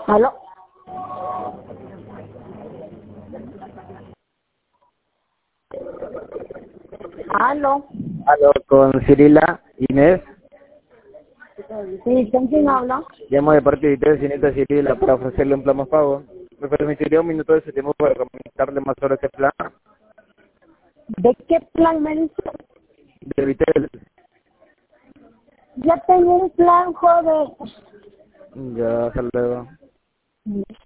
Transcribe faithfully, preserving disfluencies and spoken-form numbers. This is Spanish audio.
¿Aló? ¿Aló? Aló, con Cirila Inés. Sí, ¿con quién habla? Llamo de parte de ustedes, señorita Cirila, para ofrecerle un plan más pago. ¿Me permitiría un minuto de su tiempo para comentarle más sobre este plan? ¿De qué plan me dice? De Vitel. Ya tengo un plan, joven. Ya, hasta luego.